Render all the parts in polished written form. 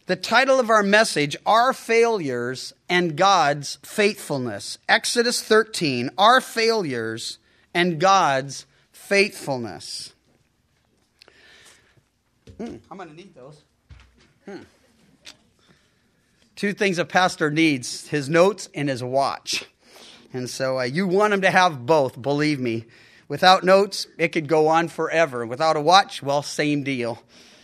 The title of our message, Our Failures and God's Faithfulness. Exodus 13, Our Failures and God's Faithfulness. I'm going to need those. Two things a pastor needs, his notes and his watch. And so you want him to have both, believe me. Without notes, it could go on forever. Without a watch, well, same deal.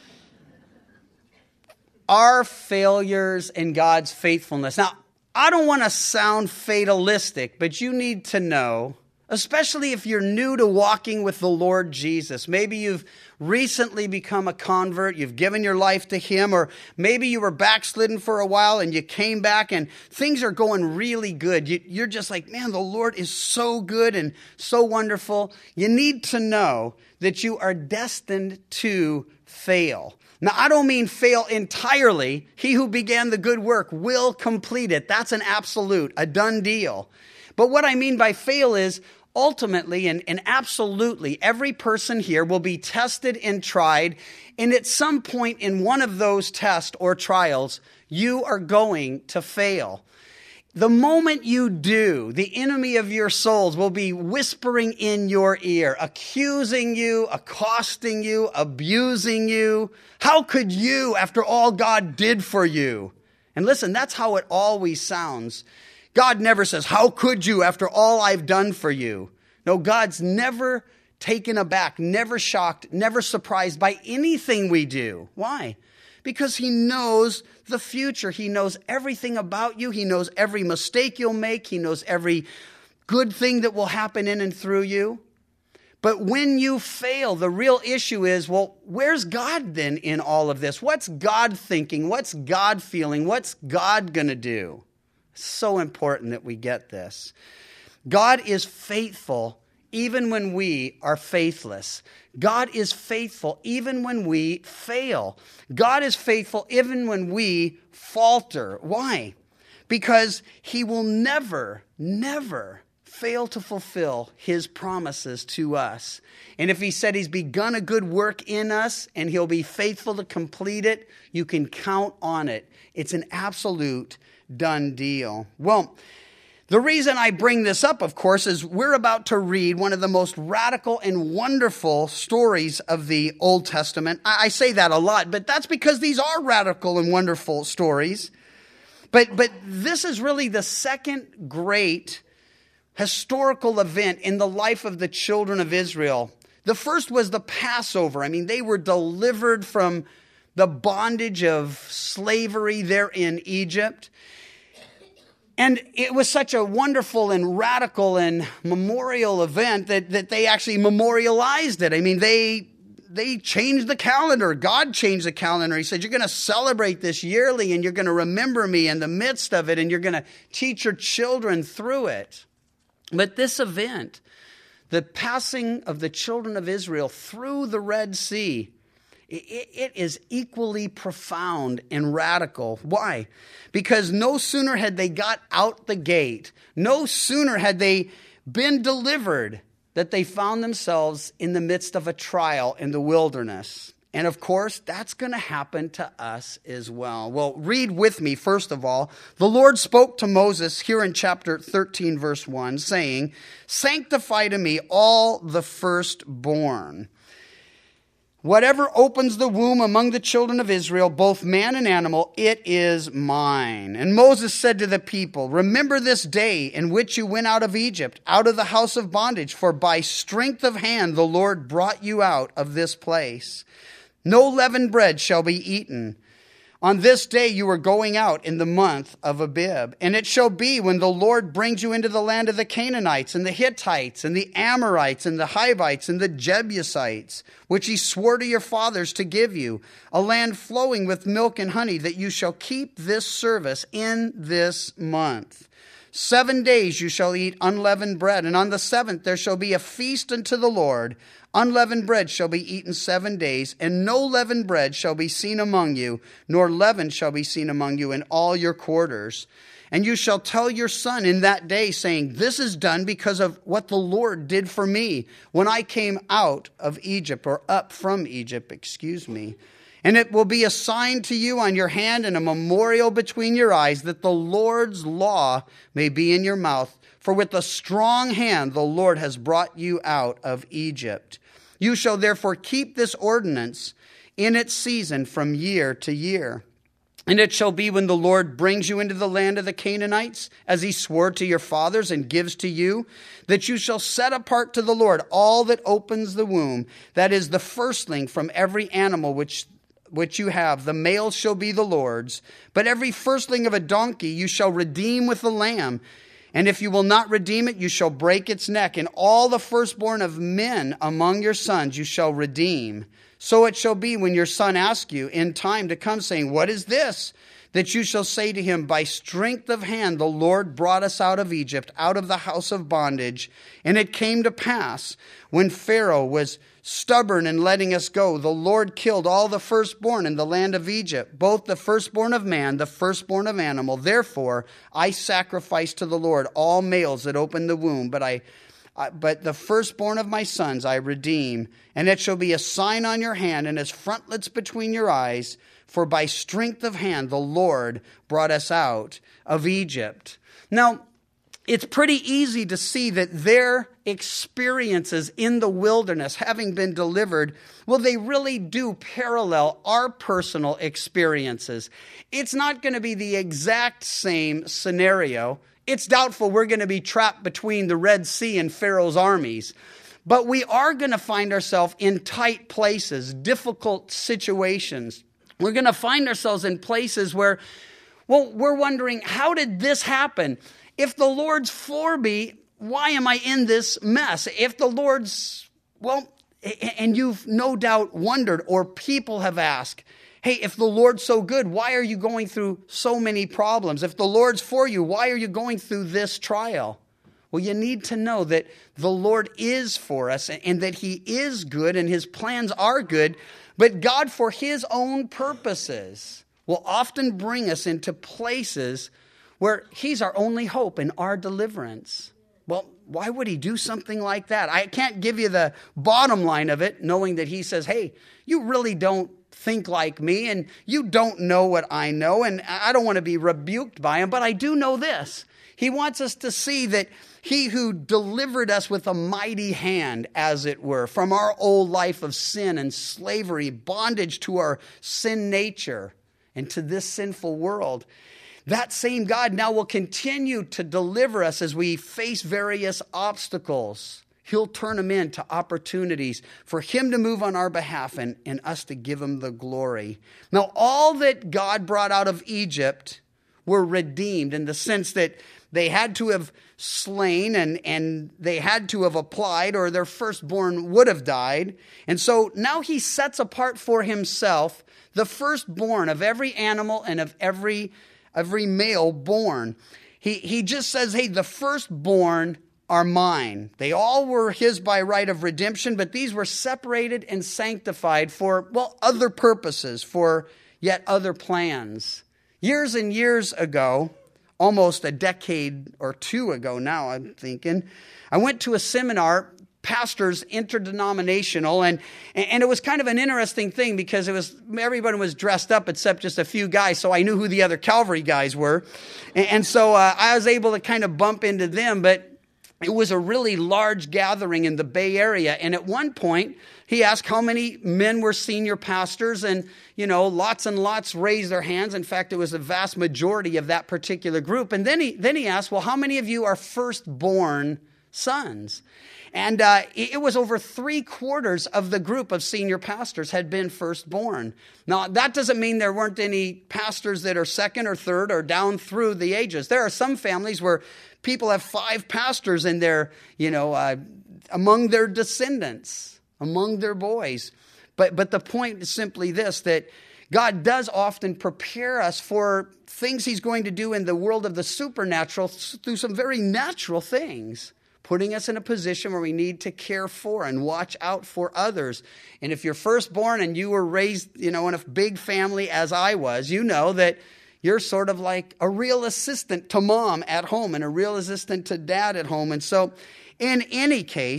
Our failures and God's faithfulness. Now, I don't want to sound fatalistic, but you need to know, especially if you're new to walking with the Lord Jesus. Maybe you've recently become a convert, you've given your life to Him, or maybe you were backslidden for a while and you came back and things are going really good. You're just like, man, the Lord is so good and so wonderful. You need to know that you are destined to fail. Now, I don't mean fail entirely. He who began the good work will complete it. That's an absolute, a done deal. But what I mean by fail is ultimately and absolutely every person here will be tested and tried. And at some point in one of those tests or trials, you are going to fail. The moment you do, the enemy of your souls will be whispering in your ear, accusing you, accosting you, abusing you. How could you, after all God did for you? And listen, that's how it always sounds. God never says, how could you after all I've done for you? No, God's never taken aback, never shocked, never surprised by anything we do. Why? Because He knows the future. He knows everything about you. He knows every mistake you'll make. He knows every good thing that will happen in and through you. But when you fail, the real issue is, well, where's God then in all of this? What's God thinking? What's God feeling? What's God going to do? It's so important that we get this. God is faithful even when we are faithless. God is faithful even when we fail. God is faithful even when we falter. Why? Because He will never, never fail to fulfill His promises to us. And if He said He's begun a good work in us and He'll be faithful to complete it, you can count on it. It's an absolute done deal. Well, the reason I bring this up, of course, is we're about to read one of the most radical and wonderful stories of the Old Testament. I say that a lot, but that's because these are radical and wonderful stories. But this is really the second great historical event in the life of the children of Israel. The first was the Passover. I mean, they were delivered from the bondage of slavery there in Egypt. And it was such a wonderful and radical and memorial event that they actually memorialized it. I mean, they changed the calendar. God changed the calendar. He said, you're going to celebrate this yearly and you're going to remember me in the midst of it and you're going to teach your children through it. But this event, the passing of the children of Israel through the Red Sea, it is equally profound and radical. Why? Because no sooner had they got out the gate, no sooner had they been delivered, that they found themselves in the midst of a trial in the wilderness. And of course, that's going to happen to us as well. Well, read with me, first of all. The Lord spoke to Moses here in chapter 13, verse 1, saying, "Sanctify to me all the firstborn. Whatever opens the womb among the children of Israel, both man and animal, it is mine." And Moses said to the people, "Remember this day in which you went out of Egypt, out of the house of bondage, for by strength of hand the Lord brought you out of this place. No leavened bread shall be eaten. On this day you are going out in the month of Abib. And it shall be when the Lord brings you into the land of the Canaanites and the Hittites and the Amorites and the Hivites and the Jebusites, which He swore to your fathers to give you, a land flowing with milk and honey, that you shall keep this service in this month. 7 days you shall eat unleavened bread, and on the seventh there shall be a feast unto the Lord. Unleavened bread shall be eaten 7 days, and no leavened bread shall be seen among you, nor leaven shall be seen among you in all your quarters. And you shall tell your son in that day, saying, this is done because of what the Lord did for me when I came out of Egypt," or up from Egypt, And it will be a sign to you on your hand and a memorial between your eyes, that the Lord's law may be in your mouth. For with a strong hand the Lord has brought you out of Egypt. You shall therefore keep this ordinance in its season from year to year. And it shall be when the Lord brings you into the land of the Canaanites, as he swore to your fathers and gives to you, that you shall set apart to the Lord all that opens the womb, that is the firstling from every animal which you have. The male shall be the Lord's. But every firstling of a donkey you shall redeem with the lamb. And if you will not redeem it, you shall break its neck. And all the firstborn of men among your sons you shall redeem. So it shall be when your son asks you in time to come, saying, what is this? That you shall say to him, by strength of hand the Lord brought us out of Egypt, out of the house of bondage. And it came to pass, when Pharaoh was stubborn in letting us go, the Lord killed all the firstborn in the land of Egypt, both the firstborn of man, the firstborn of animal. Therefore I sacrifice to the Lord all males that open the womb, but the firstborn of my sons I redeem. And it shall be a sign on your hand and as frontlets between your eyes, for by strength of hand the Lord brought us out of Egypt. Now, it's pretty easy to see that their experiences in the wilderness, having been delivered, well, they really do parallel our personal experiences. It's not going to be the exact same scenario. It's doubtful we're going to be trapped between the Red Sea and Pharaoh's armies. But we are going to find ourselves in tight places, difficult situations. We're going to find ourselves in places where, well, we're wondering, how did this happen? If the Lord's for me, why am I in this mess? If the Lord's, well, and you've no doubt wondered, or people have asked, hey, if the Lord's so good, why are you going through so many problems? If the Lord's for you, why are you going through this trial? Well, you need to know that the Lord is for us and that he is good and his plans are good, but God, for his own purposes, will often bring us into places where he's our only hope and our deliverance. Well, why would he do something like that? I can't give you the bottom line of it, knowing that he says, hey, you really don't think like me, and you don't know what I know, and I don't want to be rebuked by him, but I do know this. He wants us to see that he who delivered us with a mighty hand, as it were, from our old life of sin and slavery, bondage to our sin nature and to this sinful world, that same God now will continue to deliver us as we face various obstacles. He'll turn them into opportunities for him to move on our behalf and us to give him the glory. Now, all that God brought out of Egypt were redeemed in the sense that they had to have slain and they had to have applied, or their firstborn would have died. And so now he sets apart for himself the firstborn of every animal and of every male born. He just says, hey, the firstborn are mine. They all were his by right of redemption, but these were separated and sanctified for, well, other purposes, for yet other plans. Years and years ago, almost a decade or two ago now, I'm thinking, I went to a seminar, pastors interdenominational, and it was kind of an interesting thing because everyone was dressed up except just a few guys, so I knew who the other Calvary guys were, and so I was able to kind of bump into them. But it was a really large gathering in the Bay Area, and at one point he asked how many men were senior pastors, and lots and lots raised their hands. In fact, it was a vast majority of that particular group. And then he asked, well, how many of you are firstborn sons? And it was over 3/4 of the group of senior pastors had been firstborn. Now, that doesn't mean there weren't any pastors that are second or third or down through the ages. There are some families where people have 5 pastors in their, among their descendants, among their boys. But the point is simply this, that God does often prepare us for things he's going to do in the world of the supernatural through some very natural things, putting us in a position where we need to care for and watch out for others. And if you're firstborn and you were raised, in a big family as I was, you know that you're sort of like a real assistant to mom at home and a real assistant to dad at home. And so in any case,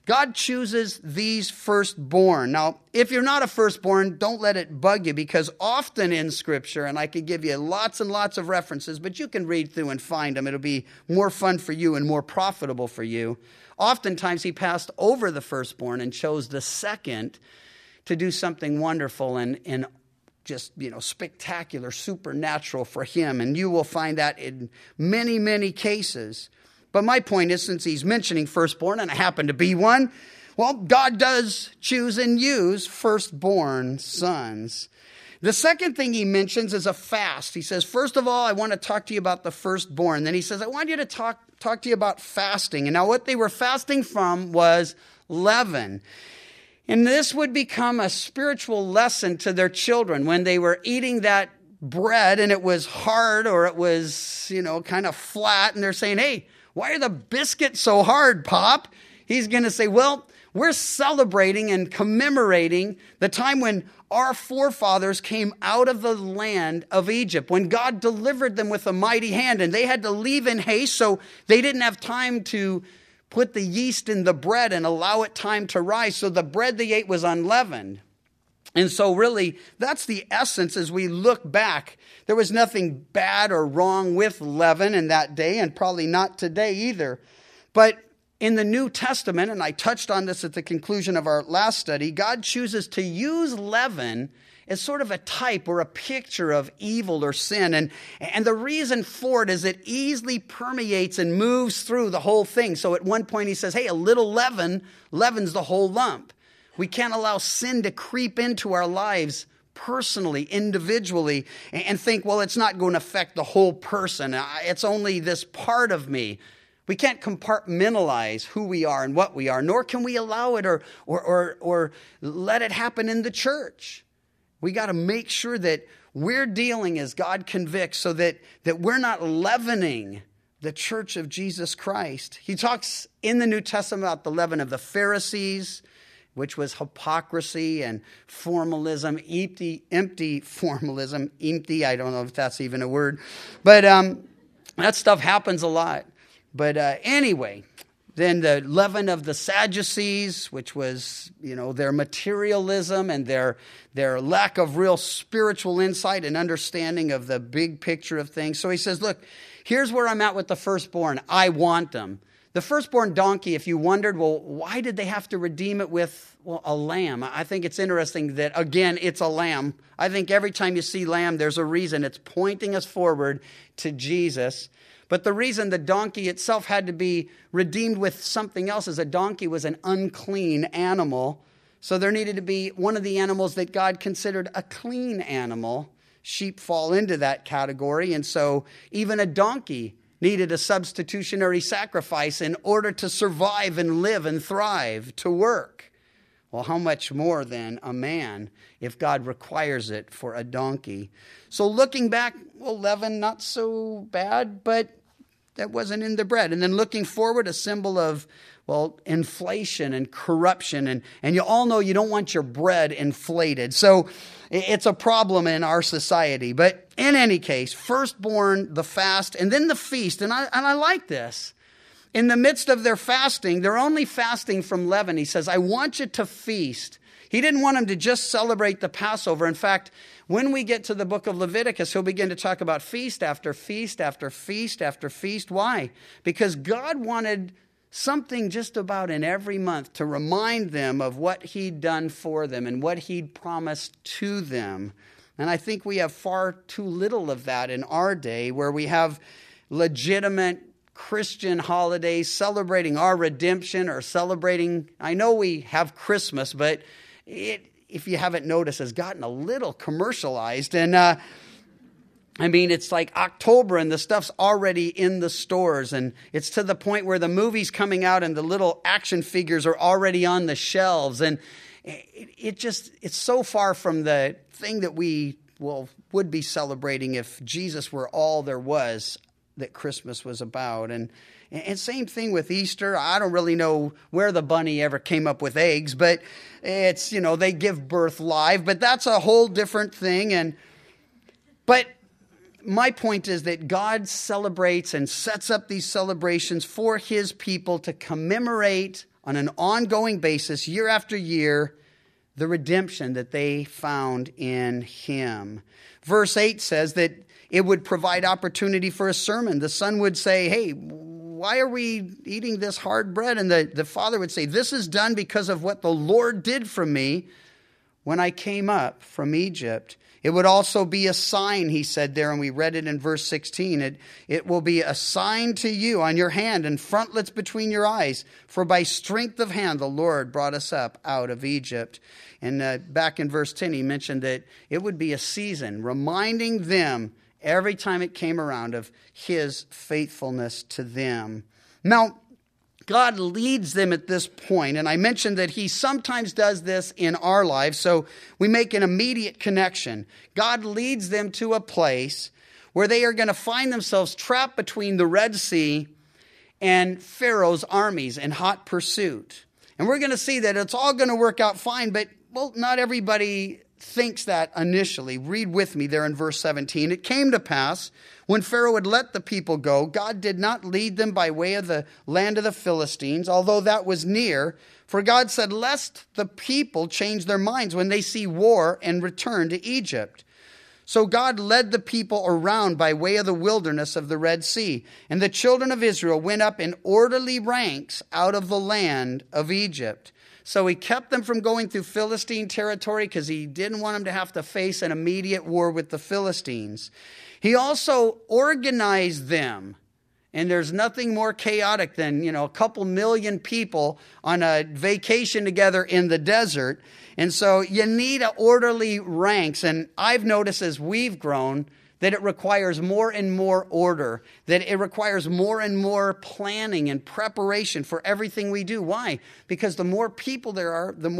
God chooses these firstborn. Now, if you're not a firstborn, don't let it bug you, because often in Scripture, and I could give you lots and lots of references, but you can read through and find them. It'll be more fun for you and more profitable for you. Oftentimes, he passed over the firstborn and chose the second to do something wonderful and just, spectacular, supernatural for him. And you will find that in many, many cases. But my point is, since he's mentioning firstborn, and I happen to be one, well, God does choose and use firstborn sons. The second thing he mentions is a fast. He says, first of all, I want to talk to you about the firstborn. Then he says, I want you to talk to you about fasting. And now what they were fasting from was leaven. And this would become a spiritual lesson to their children when they were eating that bread and it was hard or it was, kind of flat. And they're saying, hey, why are the biscuits so hard, Pop? He's going to say, well, we're celebrating and commemorating the time when our forefathers came out of the land of Egypt, when God delivered them with a mighty hand, and they had to leave in haste, so they didn't have time to put the yeast in the bread and allow it time to rise. So the bread they ate was unleavened. And so really, that's the essence as we look back. There was nothing bad or wrong with leaven in that day, and probably not today either. But in the New Testament, and I touched on this at the conclusion of our last study, God chooses to use leaven as sort of a type or a picture of evil or sin. And the reason for it is it easily permeates and moves through the whole thing. So at one point he says, hey, a little leaven leavens the whole lump. We can't allow sin to creep into our lives personally, individually, and think, well, it's not going to affect the whole person. It's only this part of me. We can't compartmentalize who we are and what we are, nor can we allow it or let it happen in the church. We got to make sure that we're dealing as God convicts so that we're not leavening the church of Jesus Christ. He talks in the New Testament about the leaven of the Pharisees, which was hypocrisy and formalism, empty formalism, empty, I don't know if that's even a word. But that stuff happens a lot. But anyway, then the leaven of the Sadducees, which was, their materialism and their lack of real spiritual insight and understanding of the big picture of things. So he says, look, here's where I'm at with the firstborn. I want them. The firstborn donkey, if you wondered, well, why did they have to redeem it with a lamb? I think it's interesting that, again, it's a lamb. I think every time you see lamb, there's a reason. It's pointing us forward to Jesus. But the reason the donkey itself had to be redeemed with something else is a donkey was an unclean animal. So there needed to be one of the animals that God considered a clean animal. Sheep fall into that category. And so even a donkey needed a substitutionary sacrifice in order to survive and live and thrive, to work. Well, how much more than a man if God requires it for a donkey? So looking back, well, leaven, not so bad, but that wasn't in the bread. And then looking forward, a symbol of, inflation and corruption. And you all know you don't want your bread inflated. So it's a problem in our society. But in any case, firstborn, the fast, and then the feast. And I like this. In the midst of their fasting, they're only fasting from leaven. He says, I want you to feast. He didn't want them to just celebrate the Passover. In fact, when we get to the book of Leviticus, he'll begin to talk about feast after feast after feast after feast. Why? Because God wanted something just about in every month to remind them of what he'd done for them and what he'd promised to them. And I think we have far too little of that in our day, where we have legitimate Christian holidays celebrating our redemption or celebrating, I know we have Christmas, but if you haven't noticed, has gotten a little commercialized. And it's like October and the stuff's already in the stores. And it's to the point where the movie's coming out and the little action figures are already on the shelves. And it's so far from the thing that we would be celebrating if Jesus were all there was that Christmas was about. And same thing with Easter. I don't really know where the bunny ever came up with eggs, but it's, they give birth live, but that's a whole different thing. But my point is that God celebrates and sets up these celebrations for his people to commemorate on an ongoing basis, year after year, the redemption that they found in him. Verse 8 says that it would provide opportunity for a sermon. The son would say, hey, why are we eating this hard bread? And the father would say, this is done because of what the Lord did for me when I came up from Egypt. It would also be a sign, he said there, and we read it in verse 16. It will be a sign to you on your hand and frontlets between your eyes. For by strength of hand the Lord brought us up out of Egypt. And back in verse 10, he mentioned that it would be a season, reminding them every time it came around of his faithfulness to them. Now, God leads them at this point, and I mentioned that he sometimes does this in our lives, so we make an immediate connection. God leads them to a place where they are going to find themselves trapped between the Red Sea and Pharaoh's armies in hot pursuit. And we're going to see that it's all going to work out fine, but, well, not everybody thinks that initially. Read with me there in verse 17. It came to pass, when Pharaoh had let the people go, God did not lead them by way of the land of the Philistines, although that was near. For God said, lest the people change their minds when they see war and return to Egypt. So God led the people around by way of the wilderness of the Red Sea. And the children of Israel went up in orderly ranks out of the land of Egypt. So he kept them from going through Philistine territory because he didn't want them to have to face an immediate war with the Philistines. He also organized them. And there's nothing more chaotic than, a couple million people on a vacation together in the desert. And so you need orderly ranks. And I've noticed as we've grown that it requires more and more order, that it requires more and more planning and preparation for everything we do. Why? Because the more people there are, the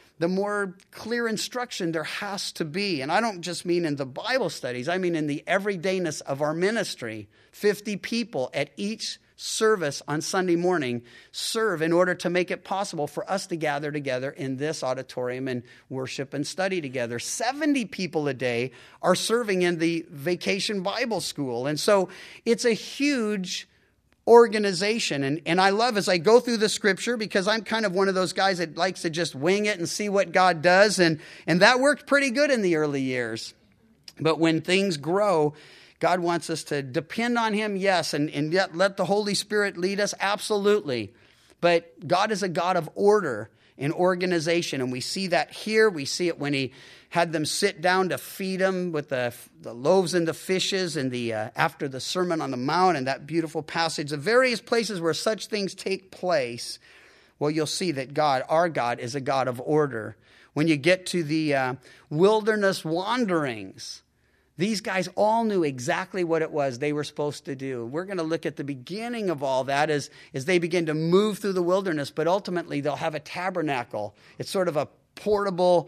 more clear instruction there has to be. And I don't just mean in the Bible studies, I mean in the everydayness of our ministry. 50 people at each service on Sunday morning serve in order to make it possible for us to gather together in this auditorium and worship and study together. 70 people a day are serving in the Vacation Bible School. And so it's a huge organization. And I love as I go through the scripture, because I'm kind of one of those guys that likes to just wing it and see what God does. And that worked pretty good in the early years. But when things grow, God wants us to depend on him, yes, and yet let the Holy Spirit lead us, absolutely. But God is a God of order and organization, and we see that here. We see it when he had them sit down to feed them with the loaves and the fishes and after the Sermon on the Mount and that beautiful passage. The various places where such things take place, well, you'll see that God, our God, is a God of order. When you get to the wilderness wanderings, these guys all knew exactly what it was they were supposed to do. We're going to look at the beginning of all that as they begin to move through the wilderness, but ultimately they'll have a tabernacle. It's sort of a portable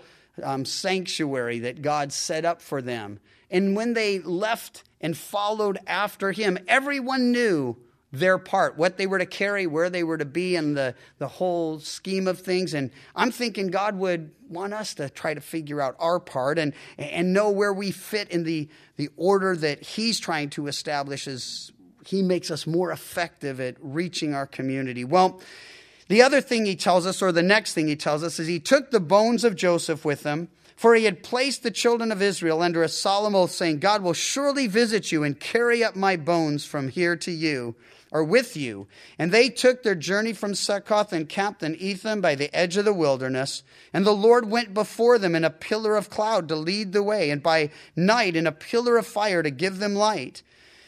sanctuary that God set up for them. And when they left and followed after him, everyone knew their part, what they were to carry, where they were to be, and the whole scheme of things. And I'm thinking God would want us to try to figure out our part and know where we fit in the order that he's trying to establish as he makes us more effective at reaching our community. Well, the other thing he tells us, or the next thing he tells us, is he took the bones of Joseph with him, for he had placed the children of Israel under a solemn oath, saying, God will surely visit you and carry up my bones from here to you, or with you. And they took their journey from Succoth and camped in Etham by the edge of the wilderness. And the Lord went before them in a pillar of cloud to lead the way, and by night in a pillar of fire to give them light,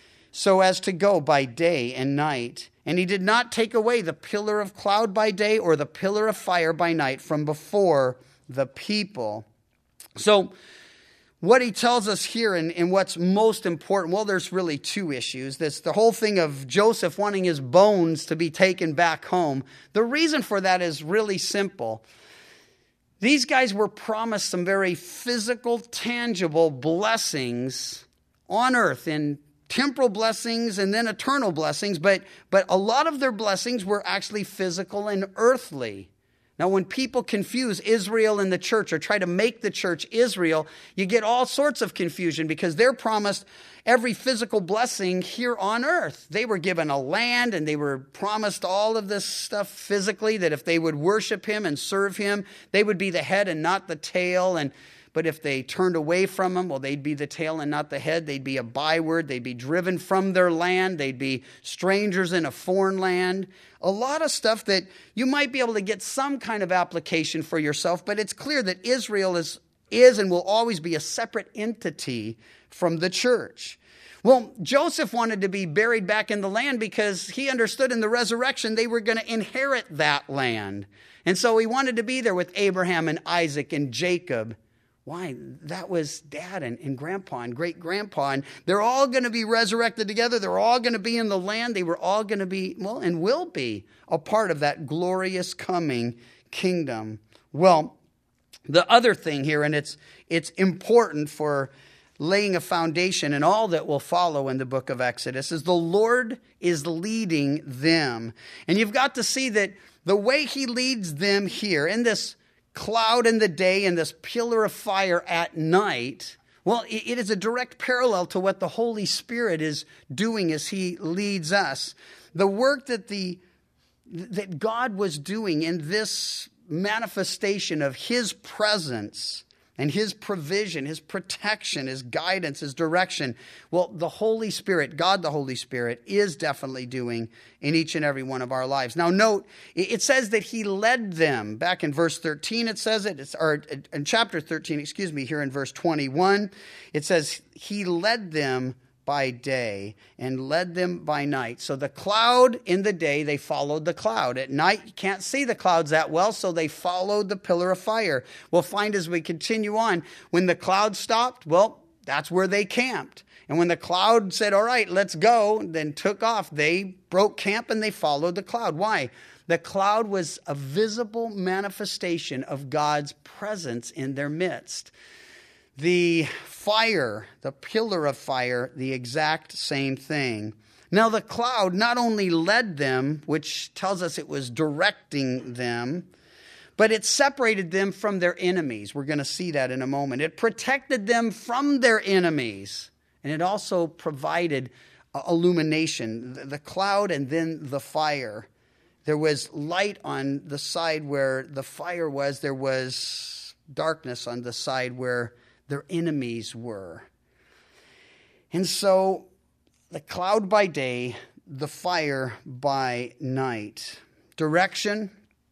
so as to go by day and night. And he did not take away the pillar of cloud by day or the pillar of fire by night from before the people. So what he tells us here and what's most important, well, there's really two issues. This the whole thing of Joseph wanting his bones to be taken back home. The reason for that is really simple. These guys were promised some very physical, tangible blessings on earth, in temporal blessings and then eternal blessings, but a lot of their blessings were actually physical and earthly. Now, when people confuse Israel and the church or try to make the church Israel, you get all sorts of confusion because they're promised every physical blessing here on earth. They were given a land and they were promised all of this stuff physically, that if they would worship him and serve him, they would be the head and not the tail. But if they turned away from him, well, they'd be the tail and not the head. They'd be a byword. They'd be driven from their land. They'd be strangers in a foreign land. A lot of stuff that you might be able to get some kind of application for yourself, but it's clear that Israel is and will always be a separate entity from the church. Well, Joseph wanted to be buried back in the land because he understood in the resurrection they were going to inherit that land. And so he wanted to be there with Abraham and Isaac and Jacob. Why? That was dad and grandpa and great-grandpa. And they're all going to be resurrected together. They're all going to be in the land. They were all going to be, well, and will be a part of that glorious coming kingdom. Well, the other thing here, and it's important for laying a foundation and all that will follow in the book of Exodus, is the Lord is leading them. And you've got to see that the way he leads them here in this cloud in the day and this pillar of fire at night, well, it is a direct parallel to what the Holy Spirit is doing as he leads us. The work that God was doing in this manifestation of his presence and his provision, his protection, his guidance, his direction. Well, the Holy Spirit, God the Holy Spirit, is definitely doing in each and every one of our lives. Now note, it says that he led them. Back in verse 13 it says it, or in chapter 13, here in verse 21, it says he led them by day and led them by night. So the cloud in the day, they followed the cloud. At night, you can't see the clouds that well, so they followed the pillar of fire. We'll find as we continue on, when the cloud stopped, well, that's where they camped. And when the cloud said, all right, let's go, then took off, they broke camp and they followed the cloud. Why? The cloud was a visible manifestation of God's presence in their midst. The fire, the pillar of fire, the exact same thing. Now the cloud not only led them, which tells us it was directing them, but it separated them from their enemies. We're going to see that in a moment. It protected them from their enemies, and it also provided illumination. The cloud and then the fire. There was light on the side where the fire was. There was darkness on the side where their enemies were. And so the cloud by day, the fire by night. Direction,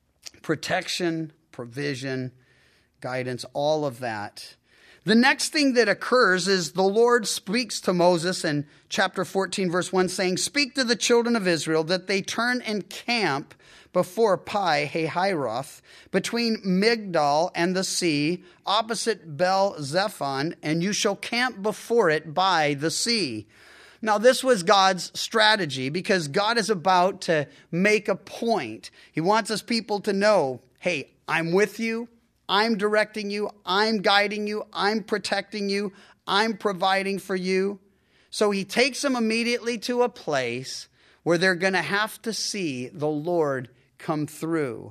protection, provision, guidance, all of that. The next thing that occurs is the Lord speaks to Moses in chapter 14, verse 1, saying, "Speak to the children of Israel that they turn and camp before Pi-hahiroth, between Migdal and the sea, opposite Bel-Zephon, and you shall camp before it by the sea." Now, this was God's strategy because God is about to make a point. He wants his people to know, hey, I'm with you, I'm directing you, I'm guiding you, I'm protecting you, I'm providing for you. So he takes them immediately to a place where they're going to have to see the Lord come through.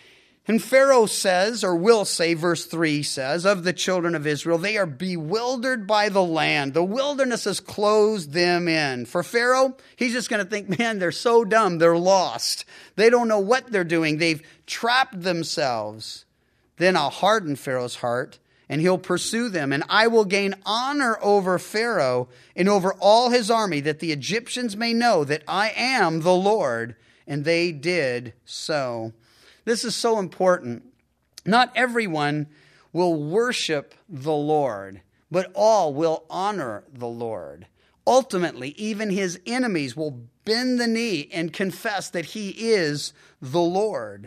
And Pharaoh says, or will say, verse 3 says, of the children of Israel, they are bewildered by the land. The wilderness has closed them in. For Pharaoh, he's just going to think, man, they're so dumb, they're lost. They don't know what they're doing. They've trapped themselves. Then I'll harden Pharaoh's heart, and he'll pursue them. And I will gain honor over Pharaoh and over all his army, that the Egyptians may know that I am the Lord. And they did so. This is so important. Not everyone will worship the Lord, but all will honor the Lord. Ultimately, even his enemies will bend the knee and confess that he is the Lord.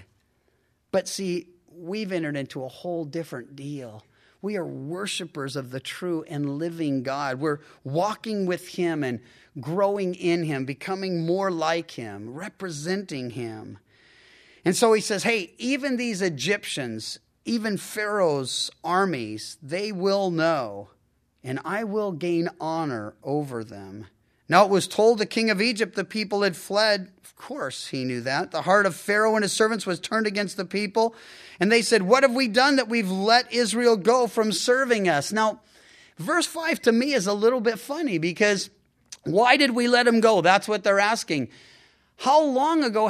But see, we've entered into a whole different deal. We are worshipers of the true and living God. We're walking with him and growing in him, becoming more like him, representing him. And so he says, hey, even these Egyptians, even Pharaoh's armies, they will know, and I will gain honor over them. Now it was told the king of Egypt the people had fled. Of course he knew that. The heart of Pharaoh and his servants was turned against the people. And they said, what have we done that we've let Israel go from serving us? Now, verse 5 to me is a little bit funny because why did we let him go? That's what they're asking. How long ago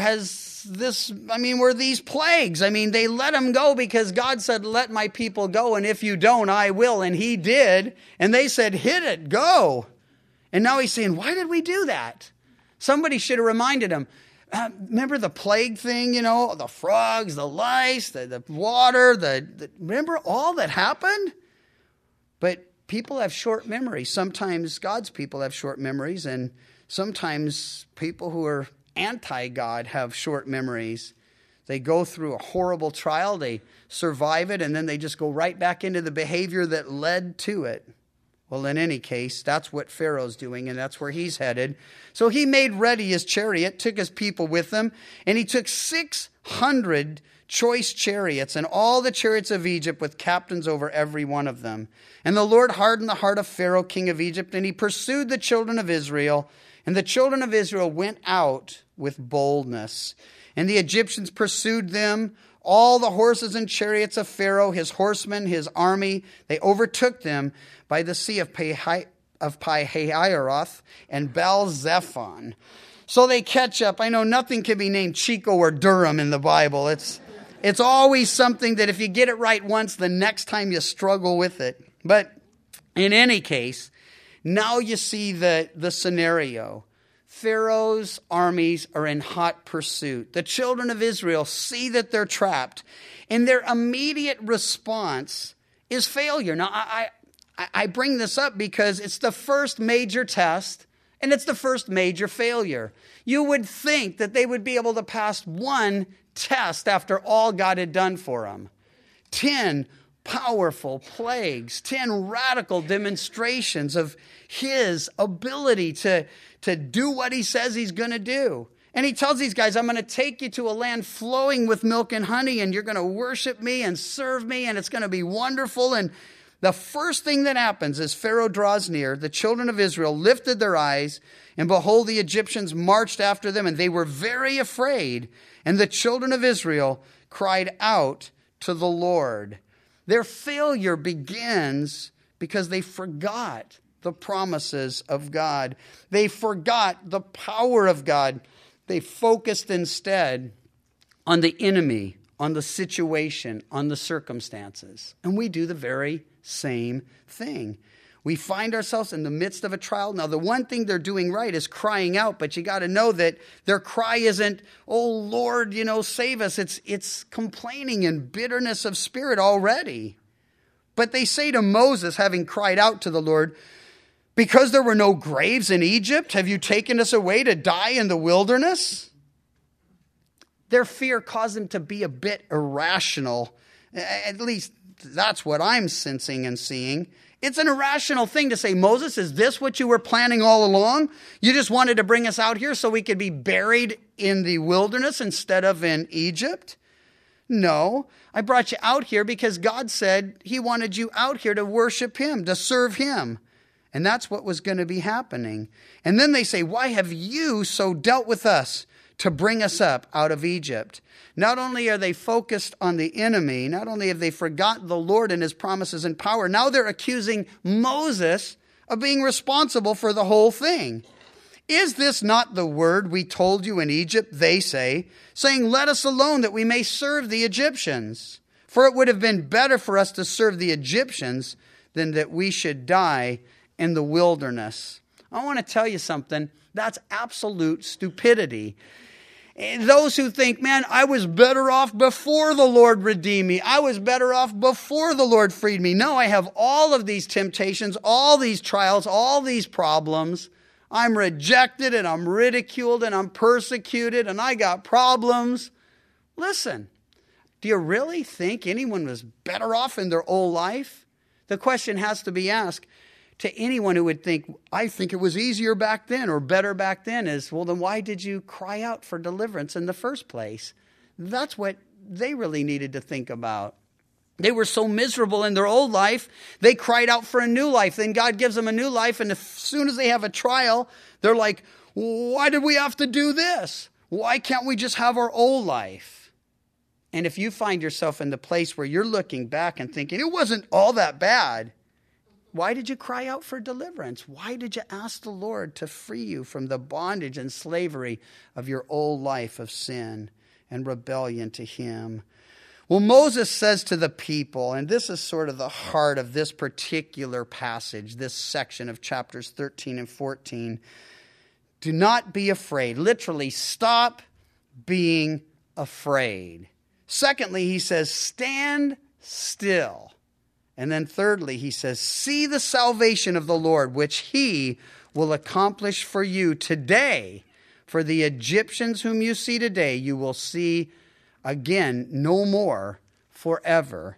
were these plagues? They let him go because God said, let my people go. And if you don't, I will. And he did. And they said, hit it, go. And now he's saying, why did we do that? Somebody should have reminded him. Remember the plague thing, the frogs, the lice, the water, remember all that happened? But people have short memories. Sometimes God's people have short memories, and sometimes people who are anti-God have short memories. They go through a horrible trial, they survive it, and then they just go right back into the behavior that led to it. Well, in any case, that's what Pharaoh's doing, and that's where he's headed. So he made ready his chariot, took his people with him, and he took 600 choice chariots and all the chariots of Egypt with captains over every one of them. And the Lord hardened the heart of Pharaoh, king of Egypt, and he pursued the children of Israel. And the children of Israel went out with boldness. And the Egyptians pursued them, all the horses and chariots of Pharaoh, his horsemen, his army. They overtook them by the sea of Pi-hahiroth and Baal-zephon. So they catch up. I know nothing can be named Chico or Durham in the Bible. It's always something that if you get it right once, the next time you struggle with it. But in any case, now you see the scenario. Pharaoh's armies are in hot pursuit. The children of Israel see that they're trapped, and their immediate response is failure. Now, I bring this up because it's the first major test, and it's the first major failure. You would think that they would be able to pass one test after all God had done for them. 10 powerful plagues, 10 radical demonstrations of his ability to do what he says he's going to do. And he tells these guys, I'm going to take you to a land flowing with milk and honey, and you're going to worship me and serve me, and it's going to be wonderful. And the first thing that happens as Pharaoh draws near, the children of Israel lifted their eyes, and behold, the Egyptians marched after them, and they were very afraid. And the children of Israel cried out to the Lord. Their failure begins because they forgot the promises of God. They forgot the power of God. They focused instead on the enemy, on the situation, on the circumstances. And we do the very same thing. We find ourselves in the midst of a trial. Now, the one thing they're doing right is crying out, but you got to know that their cry isn't, oh, Lord, save us. It's complaining and bitterness of spirit already. But they say to Moses, having cried out to the Lord, because there were no graves in Egypt, have you taken us away to die in the wilderness? Their fear caused them to be a bit irrational. At least that's what I'm sensing and seeing. It's an irrational thing to say, Moses, is this what you were planning all along? You just wanted to bring us out here so we could be buried in the wilderness instead of in Egypt? No, I brought you out here because God said he wanted you out here to worship him, to serve him. And that's what was going to be happening. And then they say, why have you so dealt with us to bring us up out of Egypt? Not only are they focused on the enemy, not only have they forgotten the Lord and his promises and power, now they're accusing Moses of being responsible for the whole thing. Is this not the word we told you in Egypt, they say, saying, let us alone that we may serve the Egyptians? For it would have been better for us to serve the Egyptians than that we should die in the wilderness. I want to tell you something. That's absolute stupidity. Those who think, man, I was better off before the Lord redeemed me. I was better off before the Lord freed me. No, I have all of these temptations, all these trials, all these problems. I'm rejected and I'm ridiculed and I'm persecuted and I got problems. Listen, do you really think anyone was better off in their old life? The question has to be asked to anyone who would think, I think it was easier back then or better back then, is, well, then why did you cry out for deliverance in the first place? That's what they really needed to think about. They were so miserable in their old life, they cried out for a new life. Then God gives them a new life, and as soon as they have a trial, they're like, why did we have to do this? Why can't we just have our old life? And if you find yourself in the place where you're looking back and thinking, it wasn't all that bad, why did you cry out for deliverance? Why did you ask the Lord to free you from the bondage and slavery of your old life of sin and rebellion to him? Well, Moses says to the people, and this is sort of the heart of this particular passage, this section of chapters 13 and 14, do not be afraid. Literally, stop being afraid. Secondly, he says, stand still. And then thirdly, he says, see the salvation of the Lord, which he will accomplish for you today. For the Egyptians whom you see today, you will see again no more forever.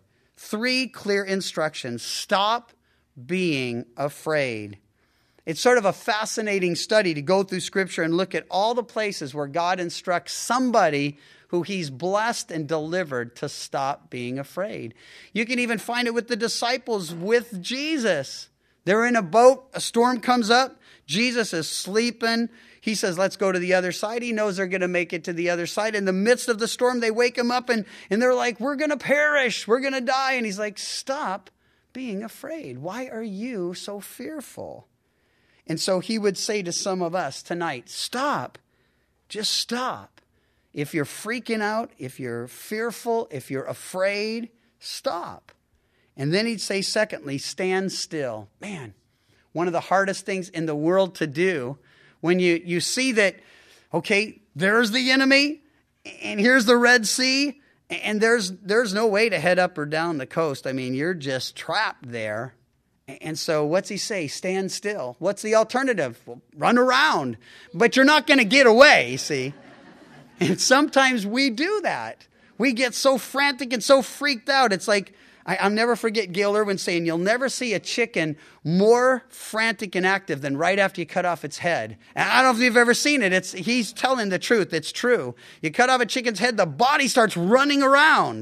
3 clear instructions. Stop being afraid. It's sort of a fascinating study to go through Scripture and look at all the places where God instructs somebody who he's blessed and delivered to stop being afraid. You can even find it with the disciples with Jesus. They're in a boat, a storm comes up, Jesus is sleeping. He says, let's go to the other side. He knows they're going to make it to the other side. In the midst of the storm, they wake him up and they're like, we're going to perish. We're going to die. And he's like, stop being afraid. Why are you so fearful? And so he would say to some of us tonight, stop. Just stop. If you're freaking out, if you're fearful, if you're afraid, stop. And then he'd say, secondly, stand still. Man, one of the hardest things in the world to do when you see that, okay, there's the enemy, and here's the Red Sea, and there's no way to head up or down the coast. I mean, you're just trapped there. And so what's he say? Stand still. What's the alternative? Well, run around. But you're not going to get away, you see. And sometimes we do that. We get so frantic and so freaked out. It's like, I'll never forget Gail Irwin saying, you'll never see a chicken more frantic and active than right after you cut off its head. And I don't know if you've ever seen it. He's telling the truth. It's true. You cut off a chicken's head, the body starts running around.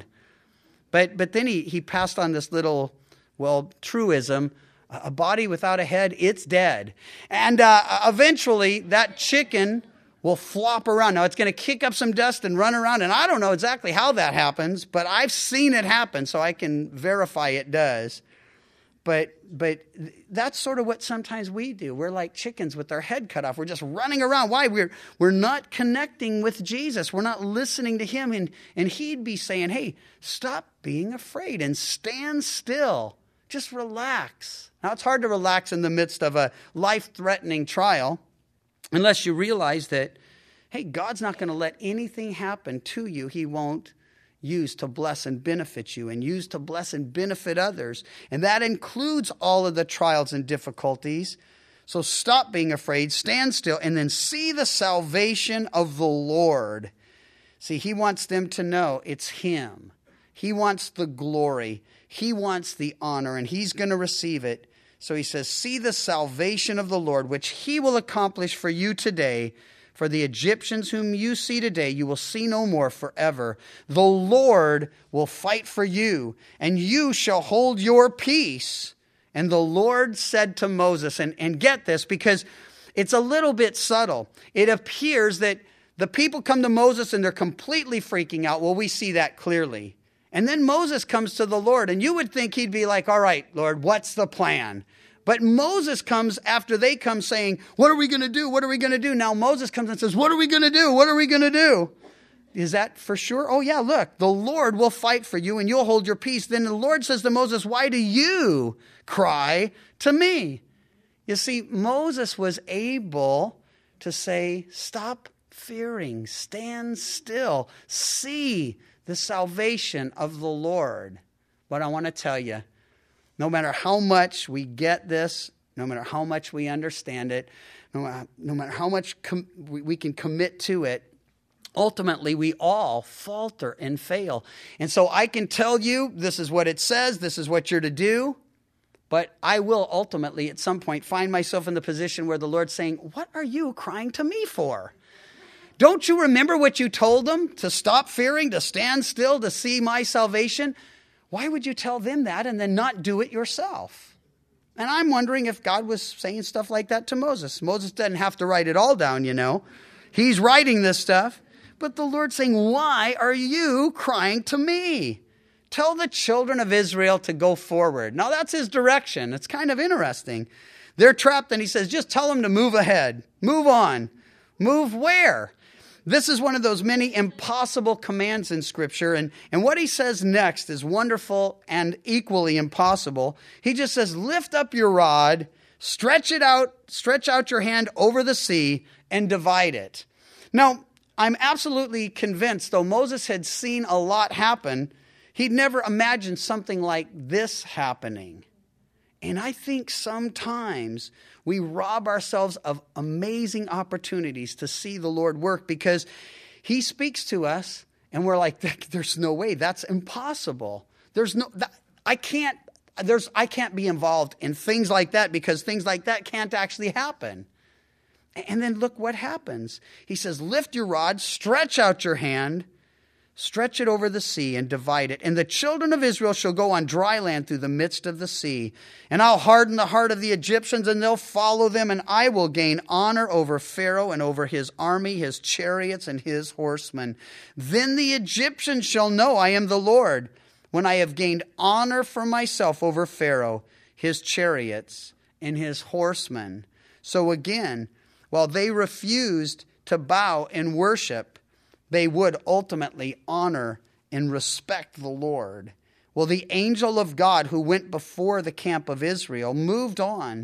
But then he passed on this little, truism. A body without a head, it's dead. And eventually that chicken will flop around. Now, it's going to kick up some dust and run around, and I don't know exactly how that happens, but I've seen it happen, so I can verify it does. But that's sort of what sometimes we do. We're like chickens with our head cut off. We're just running around. Why? We're not connecting with Jesus. We're not listening to him, and he'd be saying, hey, stop being afraid and stand still. Just relax. Now, it's hard to relax in the midst of a life-threatening trial, unless you realize that, hey, God's not going to let anything happen to you he won't use to bless and benefit you and use to bless and benefit others. And that includes all of the trials and difficulties. So stop being afraid, stand still, and then see the salvation of the Lord. See, he wants them to know it's him. He wants the glory. He wants the honor, and he's going to receive it. So he says, see the salvation of the Lord, which he will accomplish for you today. For the Egyptians whom you see today, you will see no more forever. The Lord will fight for you, and you shall hold your peace. And the Lord said to Moses, and get this, because it's a little bit subtle. It appears that the people come to Moses and they're completely freaking out. Well, we see that clearly. And then Moses comes to the Lord, and you would think he'd be like, all right, Lord, what's the plan? But Moses comes after they come saying, what are we going to do? What are we going to do? Now Moses comes and says, what are we going to do? What are we going to do? Is that for sure? Oh yeah, look, the Lord will fight for you and you'll hold your peace. Then the Lord says to Moses, why do you cry to me? You see, Moses was able to say, stop fearing, stand still, see the salvation of the Lord. But I want to tell you, no matter how much we get this, no matter how much we understand it, no matter how much we can commit to it, ultimately we all falter and fail. And so I can tell you, this is what it says, this is what you're to do, but I will ultimately at some point find myself in the position where the Lord's saying, what are you crying to me for? Don't you remember what you told them? To stop fearing, to stand still, to see my salvation? Why would you tell them that and then not do it yourself? And I'm wondering if God was saying stuff like that to Moses. Moses doesn't have to write it all down, He's writing this stuff. But the Lord's saying, why are you crying to me? Tell the children of Israel to go forward. Now that's his direction. It's kind of interesting. They're trapped and he says, just tell them to move ahead. Move on. Move where? This is one of those many impossible commands in Scripture. And what he says next is wonderful and equally impossible. He just says, lift up your rod, stretch out your hand over the sea and divide it. Now, I'm absolutely convinced, though Moses had seen a lot happen, he'd never imagined something like this happening. And I think sometimes we rob ourselves of amazing opportunities to see the Lord work because he speaks to us and we're like, there's no way, that's impossible. I can't be involved in things like that because things like that can't actually happen. And then look what happens. He says, lift your rod, stretch out your hand, stretch it over the sea and divide it. And the children of Israel shall go on dry land through the midst of the sea. And I'll harden the heart of the Egyptians and they'll follow them. And I will gain honor over Pharaoh and over his army, his chariots and his horsemen. Then the Egyptians shall know I am the Lord when I have gained honor for myself over Pharaoh, his chariots and his horsemen. So again, while they refused to bow and worship, they would ultimately honor and respect the Lord. Well, the angel of God who went before the camp of Israel moved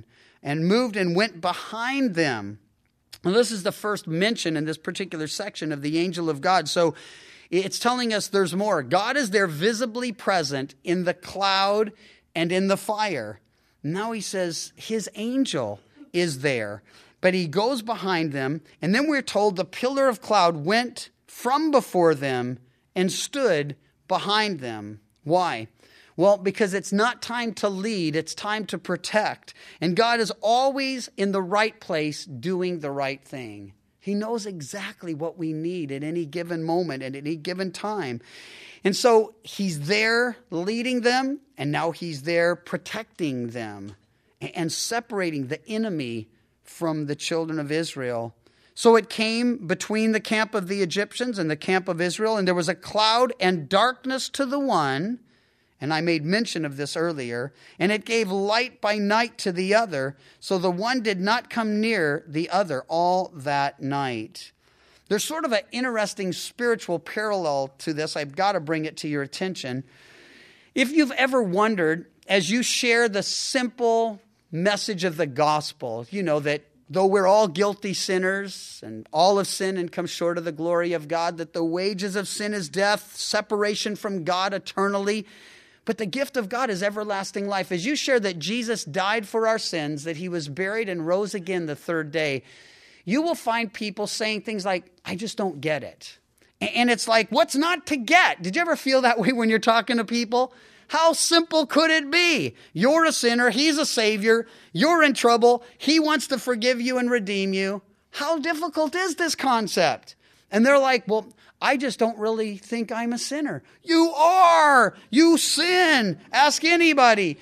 and went behind them. And this is the first mention in this particular section of the angel of God. So it's telling us there's more. God is there visibly present in the cloud and in the fire. Now he says his angel is there. But he goes behind them, and then we're told the pillar of cloud went from before them and stood behind them. Why? Well, because it's not time to lead, it's time to protect. And God is always in the right place doing the right thing. He knows exactly what we need at any given moment and at any given time. And so he's there leading them, and now he's there protecting them and separating the enemy from the children of Israel. So it came between the camp of the Egyptians and the camp of Israel, and there was a cloud and darkness to the one, and I made mention of this earlier, and it gave light by night to the other, so the one did not come near the other all that night. There's sort of an interesting spiritual parallel to this. I've got to bring it to your attention. If you've ever wondered, as you share the simple message of the gospel, that though we're all guilty sinners and all have sinned and come short of the glory of God, that the wages of sin is death, separation from God eternally, but the gift of God is everlasting life. As you share that Jesus died for our sins, that he was buried and rose again the third day, you will find people saying things like, I just don't get it. And it's like, what's not to get? Did you ever feel that way when you're talking to people? How simple could it be? You're a sinner. He's a savior. You're in trouble. He wants to forgive you and redeem you. How difficult is this concept? And they're like, well, I just don't really think I'm a sinner. You are. You sin. Ask anybody.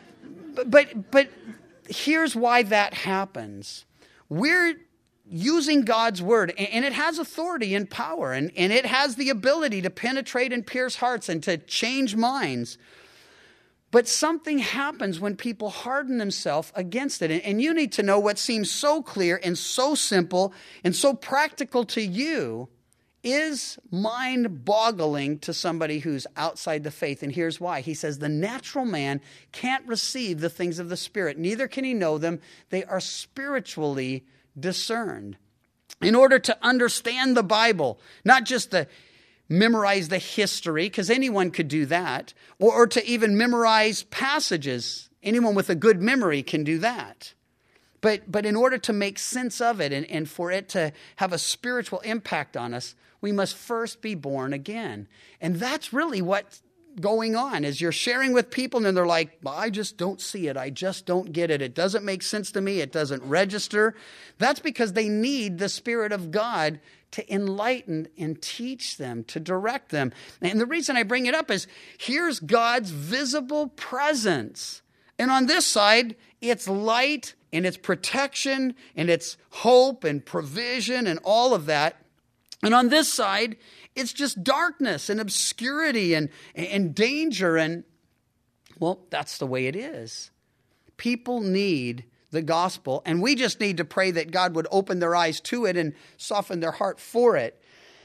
But here's why that happens. We're using God's word, and it has authority and power, and it has the ability to penetrate and pierce hearts and to change minds. But something happens when people harden themselves against it. And you need to know what seems so clear and so simple and so practical to you is mind-boggling to somebody who's outside the faith. And here's why. He says, the natural man can't receive the things of the Spirit. Neither can he know them. They are spiritually discerned. In order to understand the Bible, not just memorize the history, because anyone could do that, or to even memorize passages. Anyone with a good memory can do that. But in order to make sense of it and for it to have a spiritual impact on us, we must first be born again. And that's really what going on as you're sharing with people and then they're like, well, I just don't see it. I just don't get it. It doesn't make sense to me. It doesn't register. That's because they need the Spirit of God to enlighten and teach them, to direct them. And the reason I bring it up is here's God's visible presence. And on this side, it's light and it's protection and it's hope and provision and all of that. And on this side, it's just darkness and obscurity and danger. And, well, that's the way it is. People need the gospel, and we just need to pray that God would open their eyes to it and soften their heart for it.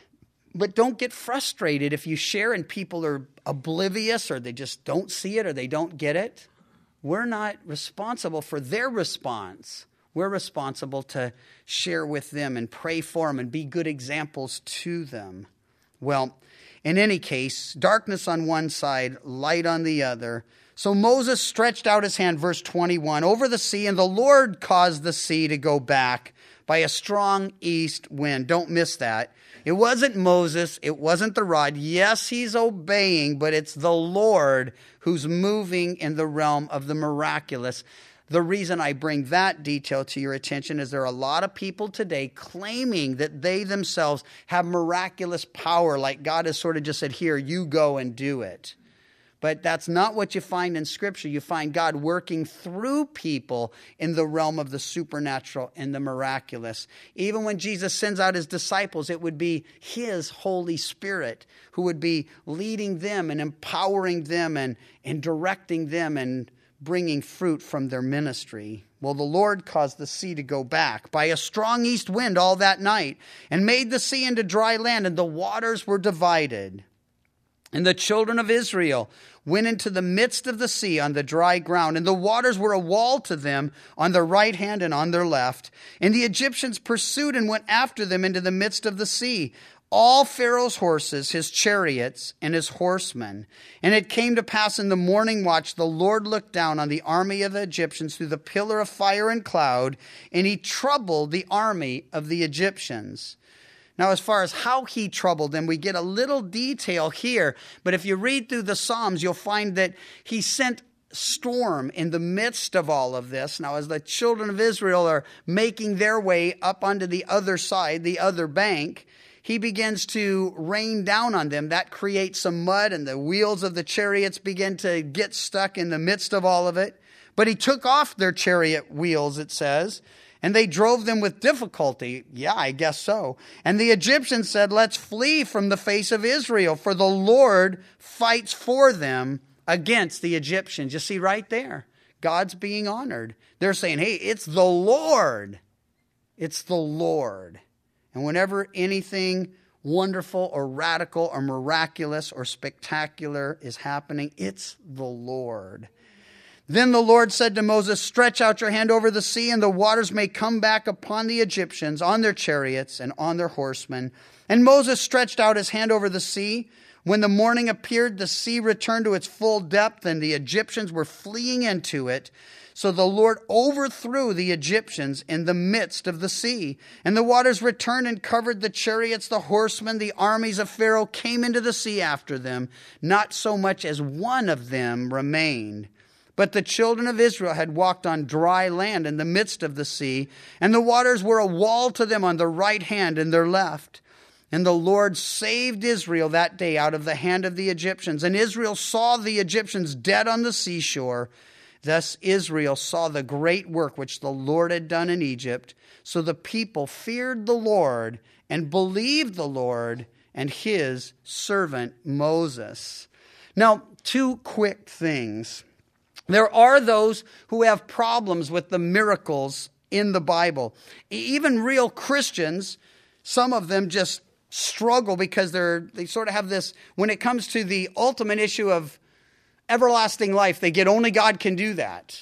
But don't get frustrated if you share and people are oblivious or they just don't see it or they don't get it. We're not responsible for their response. We're responsible to share with them and pray for them and be good examples to them. Well, in any case, darkness on one side, light on the other. So Moses stretched out his hand, verse 21, over the sea, and the Lord caused the sea to go back by a strong east wind. Don't miss that. It wasn't Moses. It wasn't the rod. Yes, he's obeying, but it's the Lord who's moving in the realm of the miraculous. The reason I bring that detail to your attention is there are a lot of people today claiming that they themselves have miraculous power, like God has sort of just said, here, you go and do it. But that's not what you find in Scripture. You find God working through people in the realm of the supernatural and the miraculous. Even when Jesus sends out his disciples, it would be his Holy Spirit who would be leading them and empowering them and directing them and bringing fruit from their ministry. Well, the Lord caused the sea to go back by a strong east wind all that night and made the sea into dry land, and the waters were divided. And the children of Israel went into the midst of the sea on the dry ground, and the waters were a wall to them on their right hand and on their left. And the Egyptians pursued and went after them into the midst of the sea, all Pharaoh's horses, his chariots, and his horsemen. And it came to pass in the morning watch, the Lord looked down on the army of the Egyptians through the pillar of fire and cloud, and he troubled the army of the Egyptians. Now, as far as how he troubled them, we get a little detail here. But if you read through the Psalms, you'll find that he sent storm in the midst of all of this. Now, as the children of Israel are making their way up onto the other side, the other bank, he begins to rain down on them. That creates some mud, and the wheels of the chariots begin to get stuck in the midst of all of it. But he took off their chariot wheels, it says, and they drove them with difficulty. Yeah, I guess so. And the Egyptians said, let's flee from the face of Israel, for the Lord fights for them against the Egyptians. You see right there, God's being honored. They're saying, hey, it's the Lord. It's the Lord. And whenever anything wonderful or radical or miraculous or spectacular is happening, it's the Lord. Then the Lord said to Moses, stretch out your hand over the sea, and the waters may come back upon the Egyptians, on their chariots and on their horsemen. And Moses stretched out his hand over the sea. When the morning appeared, the sea returned to its full depth, and the Egyptians were fleeing into it. So the Lord overthrew the Egyptians in the midst of the sea. And the waters returned and covered the chariots, the horsemen, the armies of Pharaoh came into the sea after them. Not so much as one of them remained. But the children of Israel had walked on dry land in the midst of the sea, and the waters were a wall to them on their right hand and their left. And the Lord saved Israel that day out of the hand of the Egyptians. And Israel saw the Egyptians dead on the seashore. Thus Israel saw the great work which the Lord had done in Egypt. So the people feared the Lord and believed the Lord and his servant Moses. Now, two quick things. There are those who have problems with the miracles in the Bible. Even real Christians, some of them just struggle because they sort of have this, when it comes to the ultimate issue of everlasting life, they get only God can do that.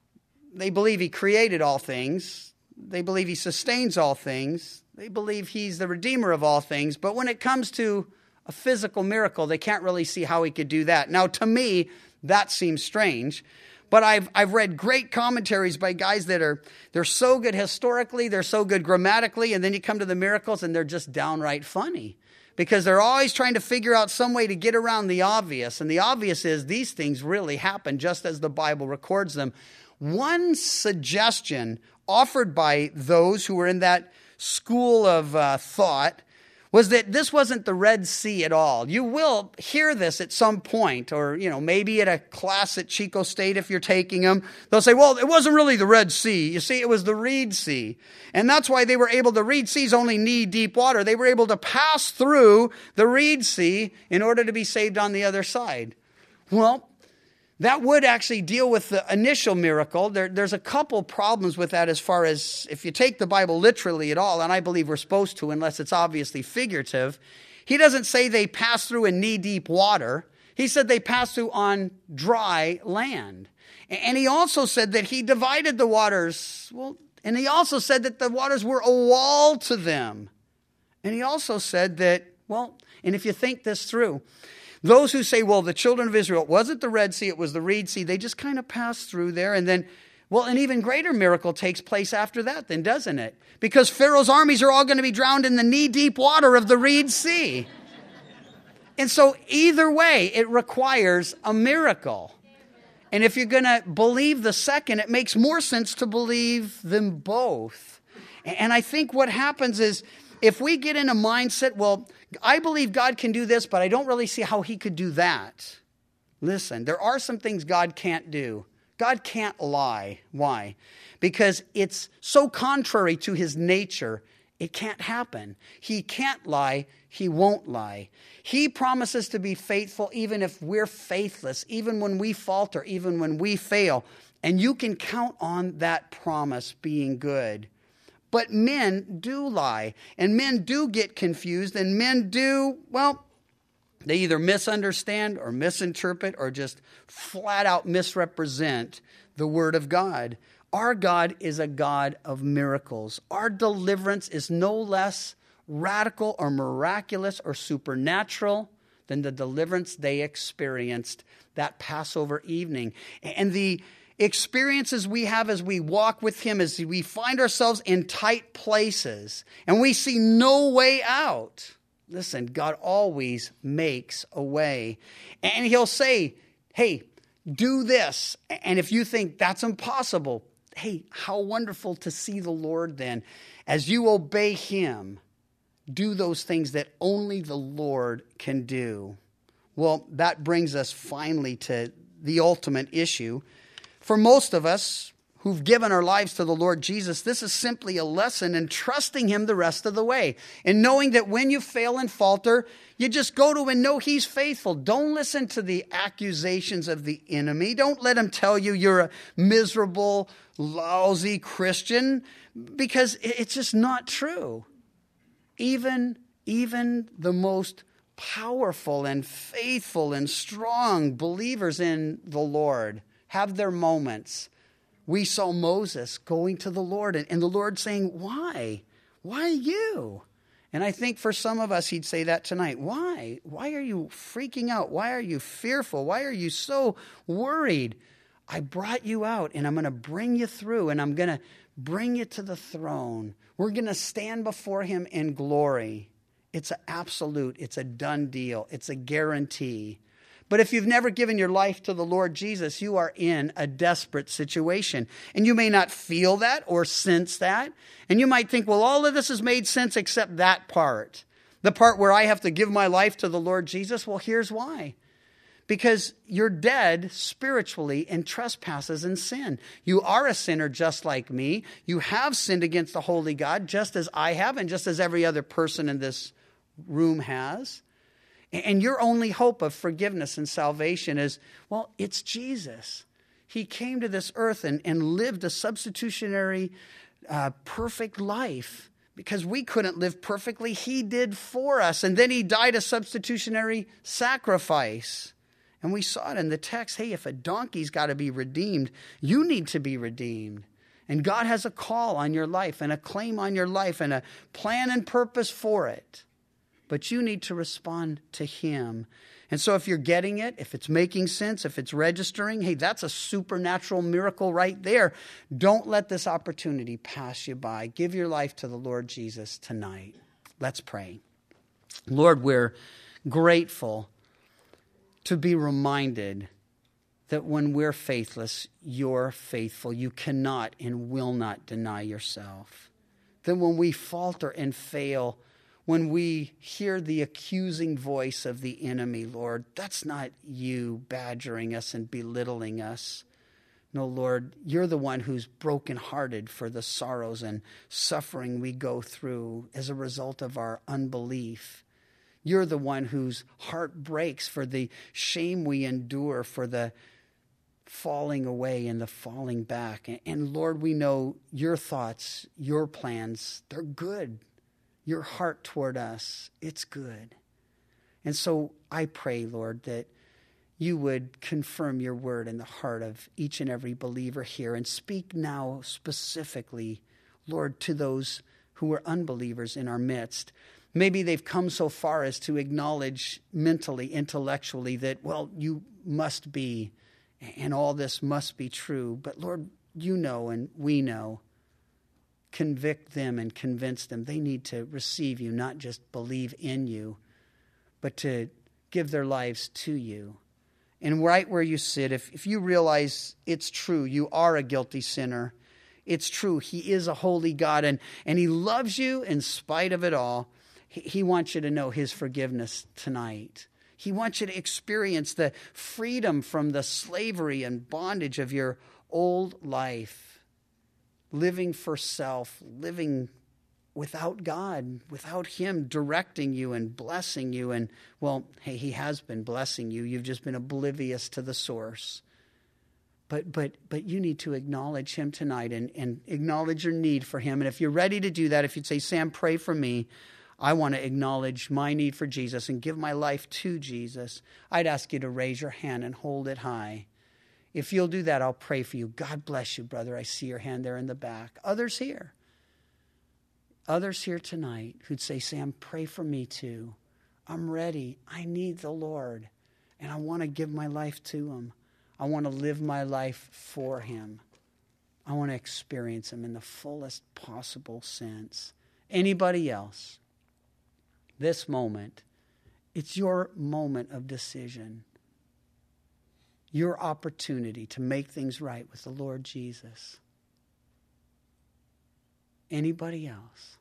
They believe he created all things. They believe he sustains all things. They believe he's the redeemer of all things. But when it comes to a physical miracle, they can't really see how he could do that. Now, to me, that seems strange, but I've read great commentaries by guys they're so good historically, they're so good grammatically, and then you come to the miracles and they're just downright funny. because they're always trying to figure out some way to get around the obvious. And the obvious is these things really happen just as the Bible records them. One suggestion offered by those who were in that school of thought was that this wasn't the Red Sea at all. You will hear this at some point, or, maybe at a class at Chico State if you're taking them. They'll say, well, it wasn't really the Red Sea. You see, it was the Reed Sea. And that's why they were able, the Reed Sea is only knee-deep water. They were able to pass through the Reed Sea in order to be saved on the other side. Well, that would actually deal with the initial miracle. There's a couple problems with that as far as if you take the Bible literally at all, and I believe we're supposed to unless it's obviously figurative. He doesn't say they passed through in knee-deep water. He said they passed through on dry land. And he also said that he divided the waters. Well, and he also said that the waters were a wall to them. And he also said that, and if you think this through, those who say, well, the children of Israel, it wasn't the Red Sea, it was the Reed Sea, they just kind of passed through there. And then, an even greater miracle takes place after that then, doesn't it? Because Pharaoh's armies are all going to be drowned in the knee-deep water of the Reed Sea. And so either way, it requires a miracle. And if you're going to believe the second, it makes more sense to believe them both. And I think what happens is, if we get in a mindset, I believe God can do this, but I don't really see how he could do that. Listen, there are some things God can't do. God can't lie. Why? Because it's so contrary to his nature, it can't happen. He can't lie. He won't lie. He promises to be faithful even if we're faithless, even when we falter, even when we fail. And you can count on that promise being good. But men do lie, and men do get confused, and men do, they either misunderstand or misinterpret or just flat out misrepresent the Word of God. Our God is a God of miracles. Our deliverance is no less radical or miraculous or supernatural than the deliverance they experienced that Passover evening. And the experiences we have as we walk with him, as we find ourselves in tight places and we see no way out. Listen, God always makes a way. And he'll say, hey, do this. And if you think that's impossible, hey, how wonderful to see the Lord then. As you obey him, do those things that only the Lord can do. Well, that brings us finally to the ultimate issue. For most of us who've given our lives to the Lord Jesus, this is simply a lesson in trusting him the rest of the way. And knowing that when you fail and falter, you just go to him and know he's faithful. Don't listen to the accusations of the enemy. Don't let him tell you you're a miserable, lousy Christian, because it's just not true. Even the most powerful and faithful and strong believers in the Lord have their moments. We saw Moses going to the Lord and the Lord saying, why? Why you? And I think for some of us, he'd say that tonight. Why? Why are you freaking out? Why are you fearful? Why are you so worried? I brought you out and I'm going to bring you through and I'm going to bring you to the throne. We're going to stand before him in glory. It's an absolute. It's a done deal. It's a guarantee. But if you've never given your life to the Lord Jesus, you are in a desperate situation. And you may not feel that or sense that. And you might think, well, all of this has made sense except that part. The part where I have to give my life to the Lord Jesus. Well, here's why. Because you're dead spiritually in trespasses and sin. You are a sinner just like me. You have sinned against the holy God just as I have and just as every other person in this room has. And your only hope of forgiveness and salvation is, well, it's Jesus. He came to this earth and lived a substitutionary, perfect life. Because we couldn't live perfectly, he did for us. And then he died a substitutionary sacrifice. And we saw it in the text, hey, if a donkey's got to be redeemed, you need to be redeemed. And God has a call on your life and a claim on your life and a plan and purpose for it. But you need to respond to him. And so if you're getting it, if it's making sense, if it's registering, hey, that's a supernatural miracle right there. Don't let this opportunity pass you by. Give your life to the Lord Jesus tonight. Let's pray. Lord, we're grateful to be reminded that when we're faithless, you're faithful. You cannot and will not deny yourself. That when we falter and fail, when we hear the accusing voice of the enemy, Lord, that's not you badgering us and belittling us. No, Lord, you're the one who's brokenhearted for the sorrows and suffering we go through as a result of our unbelief. You're the one whose heart breaks for the shame we endure, for the falling away and the falling back. And Lord, we know your thoughts, your plans, they're good. Your heart toward us, it's good. And so I pray, Lord, that you would confirm your word in the heart of each and every believer here, and speak now specifically, Lord, to those who are unbelievers in our midst. Maybe they've come so far as to acknowledge mentally, intellectually that, well, you must be, and all this must be true. But Lord, you know and we know. Convict them and convince them they need to receive you, not just believe in you, but to give their lives to you. And right where you sit, if you realize it's true, you are a guilty sinner. It's true, he is a holy God, and he loves you in spite of it all. He wants you to know his forgiveness tonight. He wants you to experience the freedom from the slavery and bondage of your old life, living for self, living without God, without him directing you and blessing you. And, well, hey, he has been blessing you. You've just been oblivious to the source. But you need to acknowledge him tonight and acknowledge your need for him. And if you're ready to do that, if you'd say, Sam, pray for me, I want to acknowledge my need for Jesus and give my life to Jesus, I'd ask you to raise your hand and hold it high. If you'll do that, I'll pray for you. God bless you, brother. I see your hand there in the back. Others here tonight who'd say, Sam, pray for me too. I'm ready. I need the Lord, and I want to give my life to him. I want to live my life for him. I want to experience him in the fullest possible sense. Anybody else? This moment, it's your moment of decision. Your opportunity to make things right with the Lord Jesus. Anybody else?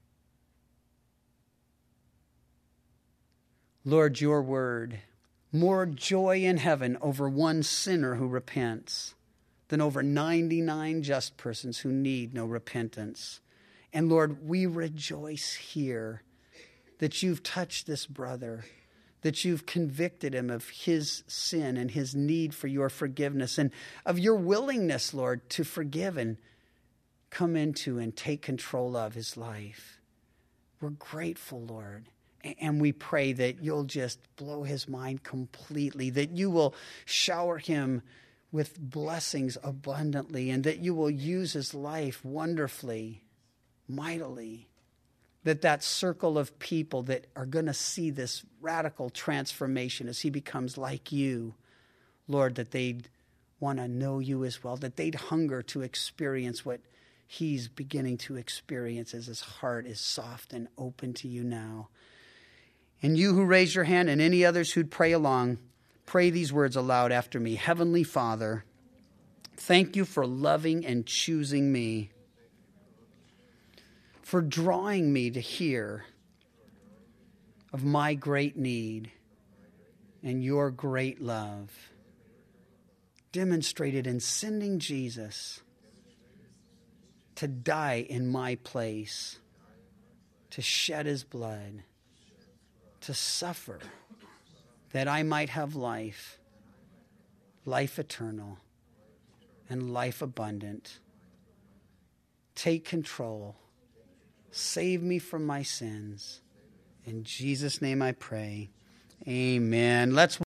Lord, your word, more joy in heaven over one sinner who repents than over 99 just persons who need no repentance. And Lord, we rejoice here that you've touched this brother, that you've convicted him of his sin and his need for your forgiveness, and of your willingness, Lord, to forgive and come into and take control of his life. We're grateful, Lord. And we pray that you'll just blow his mind completely, that you will shower him with blessings abundantly, and that you will use his life wonderfully, mightily. That circle of people that are going to see this radical transformation as he becomes like you, Lord, that they'd want to know you as well, that they'd hunger to experience what he's beginning to experience as his heart is soft and open to you now. And you who raise your hand and any others who'd pray along, pray these words aloud after me. Heavenly Father, thank you for loving and choosing me, for drawing me to hear of my great need and your great love, demonstrated in sending Jesus to die in my place, to shed his blood, to suffer, that I might have life, life eternal, and life abundant. Take control. Save me from my sins. In Jesus' name I pray. Amen. Let's